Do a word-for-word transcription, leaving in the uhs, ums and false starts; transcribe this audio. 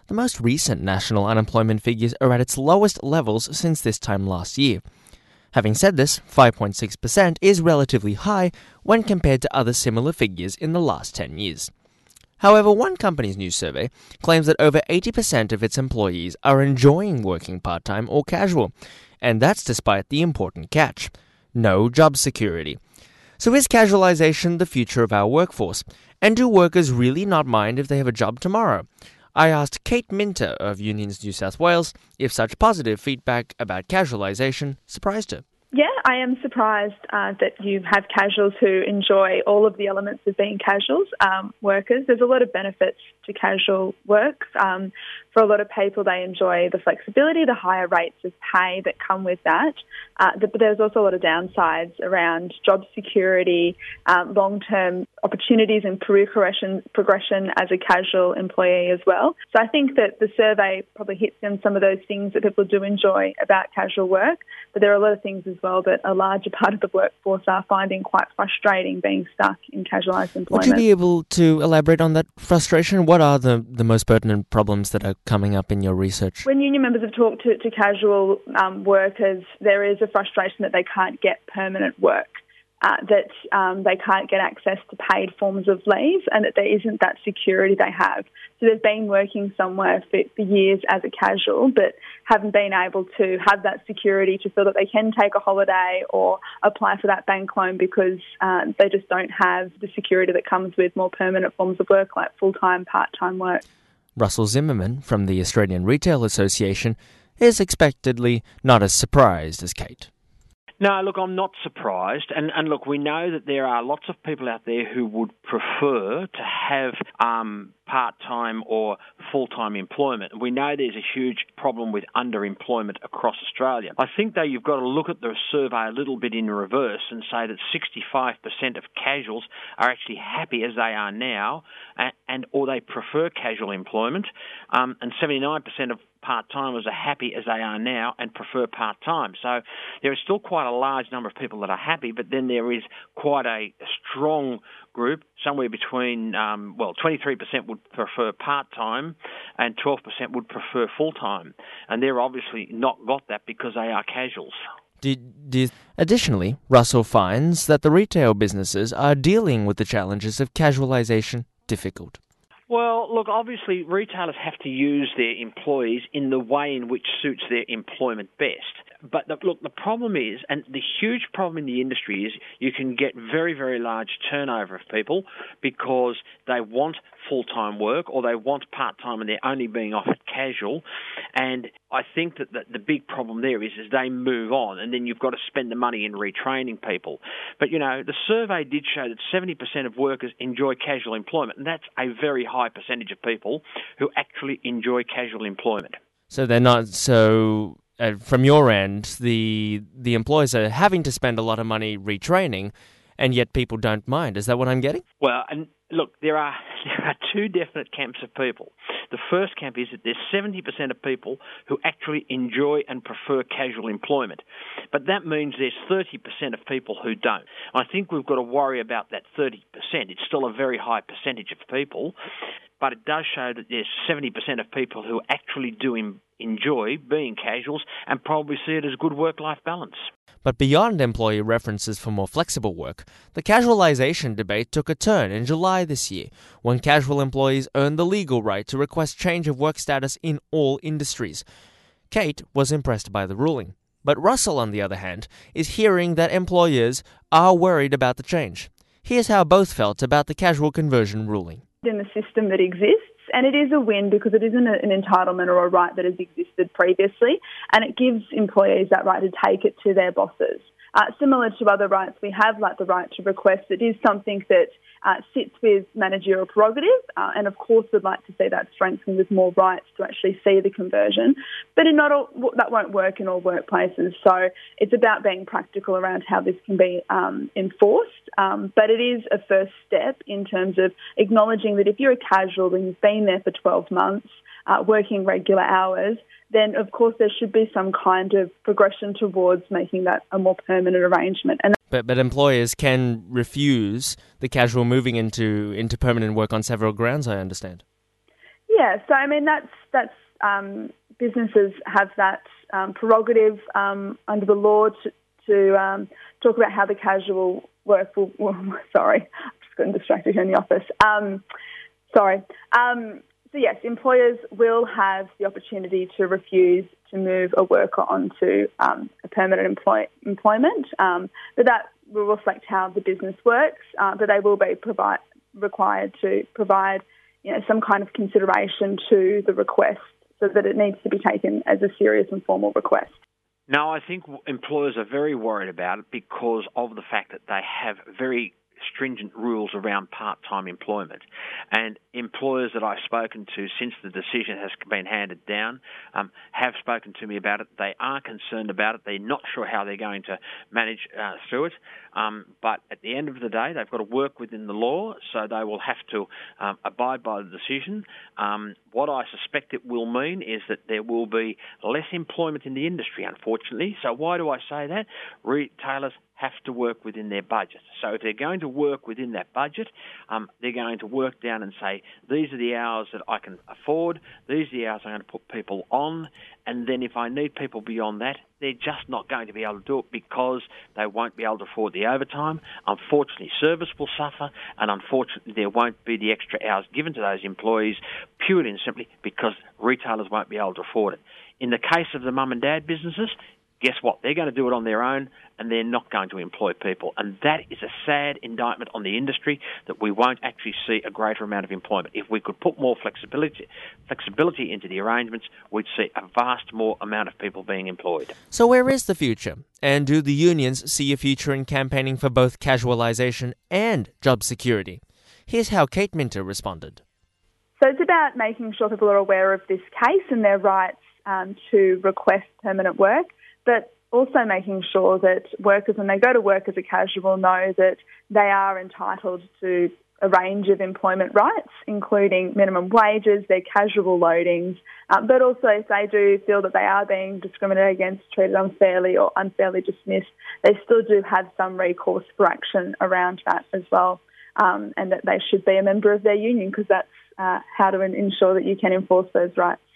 The most recent national unemployment figures are at its lowest levels since this time last year. Having said this, five point six percent is relatively high when compared to other similar figures in the last ten years. However, one company's new survey claims that over eighty percent of its employees are enjoying working part-time or casual, and that's despite the important catch: no job security. So is casualization the future of our workforce? And do workers really not mind if they have a job tomorrow? I asked Kate Minter of Unions New South Wales if such positive feedback about casualisation surprised her. Yeah, I am surprised uh, that you have casuals who enjoy all of the elements of being casuals um, workers. There's a lot of benefits to casual work. Um, for a lot of people, they enjoy the flexibility, the higher rates of pay that come with that. Uh, but there's also a lot of downsides around job security, um, long-term opportunities and career progression, progression as a casual employee as well. So I think that the survey probably hits on some of those things that people do enjoy about casual work, but there are a lot of things as well that a larger part of the workforce are finding quite frustrating, being stuck in casualised employment. Would you be able to elaborate on that frustration? What are the, the most pertinent problems that are coming up in your research? When union members have talked to, to casual um, workers, there is a frustration that they can't get permanent work. Uh, that um, they can't get access to paid forms of leave and that there isn't that security they have. So they've been working somewhere for, for years as a casual but haven't been able to have that security to feel that they can take a holiday or apply for that bank loan because uh, they just don't have the security that comes with more permanent forms of work like full-time, part-time work. Russell Zimmerman from the Australian Retail Association is expectedly not as surprised as Kate. No, look, I'm not surprised. And, and look, we know that there are lots of people out there who would prefer to have um, part-time or full-time employment. We know there's a huge problem with underemployment across Australia. I think, though, you've got to look at the survey a little bit in reverse and say that sixty-five percent of casuals are actually happy as they are now and, and or they prefer casual employment, um, and seventy-nine percent of part-timers are happy as they are now and prefer part-time. So there is still quite a large number of people that are happy, but then there is quite a strong group, somewhere between, um, well, twenty-three percent would prefer part-time and twelve percent would prefer full-time. And they're obviously not got that because they are casuals. Did, did... Additionally, Russell finds that the retail businesses are dealing with the challenges of casualisation difficult. Well, look, obviously retailers have to use their employees in the way in which suits their employment best. But the, look, the problem is, and the huge problem in the industry is, you can get very, very large turnover of people because they want full-time work or they want part-time and they're only being offered casual. And I think that the, the big problem there is, is they move on and then you've got to spend the money in retraining people. But, you know, the survey did show that seventy percent of workers enjoy casual employment, and that's a very high percentage of people who actually enjoy casual employment. So they're not so... Uh, from your end, the the employers are having to spend a lot of money retraining, and yet people don't mind. Is that what I'm getting? Well, and look, there are there are two definite camps of people. The first camp is that there's seventy percent of people who actually enjoy and prefer casual employment. But that means there's thirty percent of people who don't. I think we've got to worry about that thirty percent. It's still a very high percentage of people, but it does show that there's seventy percent of people who actually do em- enjoy being casuals and probably see it as good work-life balance. But beyond employee references for more flexible work, the casualisation debate took a turn in July this year, when casual employees earned the legal right to request change of work status in all industries. Kate was impressed by the ruling, but Russell, on the other hand, is hearing that employers are worried about the change. Here's how both felt about the casual conversion ruling. In the system that exists, and it is a win because it isn't an entitlement or a right that has existed previously, and it gives employees that right to take it to their bosses. Uh, similar to other rights we have, like the right to request, it is something that uh, sits with managerial prerogative, uh, and of course we'd like to see that strengthened with more rights to actually see the conversion. But in not all, that won't work in all workplaces, so it's about being practical around how this can be um, enforced. Um, but it is a first step in terms of acknowledging that if you're a casual and you've been there for twelve months, uh, working regular hours, then of course there should be some kind of progression towards making that a more permanent arrangement. And But but employers can refuse the casual moving into, into permanent work on several grounds, I understand. Yeah, so I mean that's that's um, businesses have that um, prerogative um, under the law to, to um, talk about how the casual work will. Well, sorry, I'm just getting distracted here in the office. Um, sorry. Um, so yes, employers will have the opportunity to refuse to move a worker onto um, a permanent employ- employment, um, but that will reflect how the business works. Uh, but they will be provide, required to provide, you know, some kind of consideration to the request, so that it needs to be taken as a serious and formal request. No, I think employers are very worried about it because of the fact that they have very stringent rules around part-time employment. And employers that I've spoken to since the decision has been handed down um, have spoken to me about it. They are concerned about it. They're not sure how they're going to manage uh, through it. Um, but at the end of the day, they've got to work within the law, so they will have to um, abide by the decision. Um, what I suspect it will mean is that there will be less employment in the industry, unfortunately. So why do I say that? Retailers have to work within their budget. So if they're going to work within that budget, um, they're going to work down and say, these are the hours that I can afford, these are the hours I'm going to put people on, and then if I need people beyond that, they're just not going to be able to do it because they won't be able to afford the overtime. Unfortunately, service will suffer, and unfortunately, there won't be the extra hours given to those employees purely and simply because retailers won't be able to afford it. In the case of the mum and dad businesses, guess what? They're going to do it on their own, and they're not going to employ people. And that is a sad indictment on the industry that we won't actually see a greater amount of employment. If we could put more flexibility flexibility into the arrangements, we'd see a vast more amount of people being employed. So where is the future? And do the unions see a future in campaigning for both casualisation and job security? Here's how Kate Minter responded. So it's about making sure people are aware of this case and their rights um, to request permanent work, but also making sure that workers, when they go to work as a casual, know that they are entitled to a range of employment rights, including minimum wages, their casual loadings, um, but also if they do feel that they are being discriminated against, treated unfairly or unfairly dismissed, they still do have some recourse for action around that as well, um, and that they should be a member of their union, because that's uh, how to ensure that you can enforce those rights.